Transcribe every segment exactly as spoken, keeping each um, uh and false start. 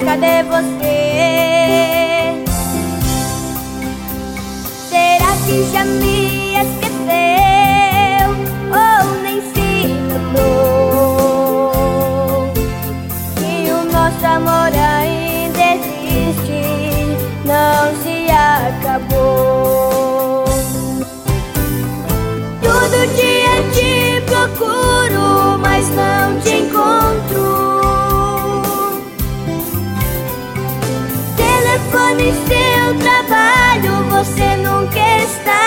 cadê você? Será que já me esqueceu ou nem se lembrou que o nosso amor ainda existe, não se acabou? Todo dia te procuro, mas não te encontro. Telefone, seu trabalho, você nunca está.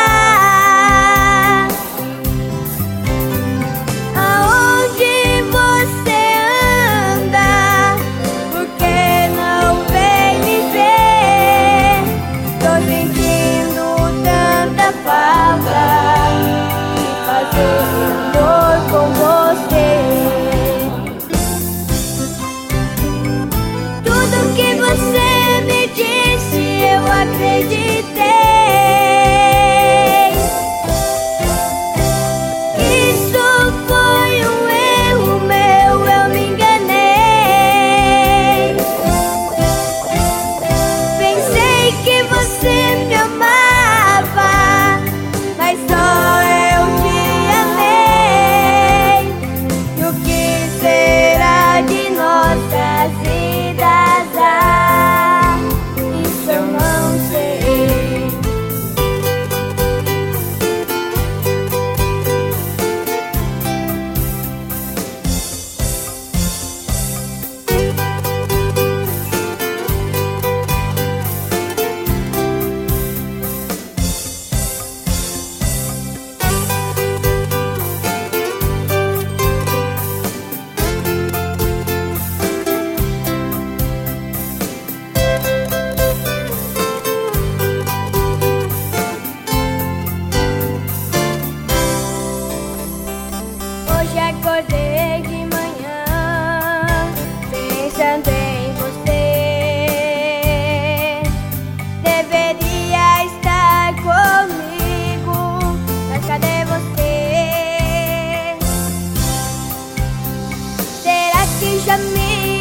Aonde você anda? Por que não vem me ver? Tô sentindo tanta falta de fazer amor com você. Tudo que você me disse eu acreditei. Isso foi um erro meu, eu me enganei. Pensei que você me amava, mas só eu te amei. E o que será de nossas vidas? Ah, isso eu não sei. Hoje acordei de manhã pensando em você. Deveria estar comigo, mas cadê você? Será que já me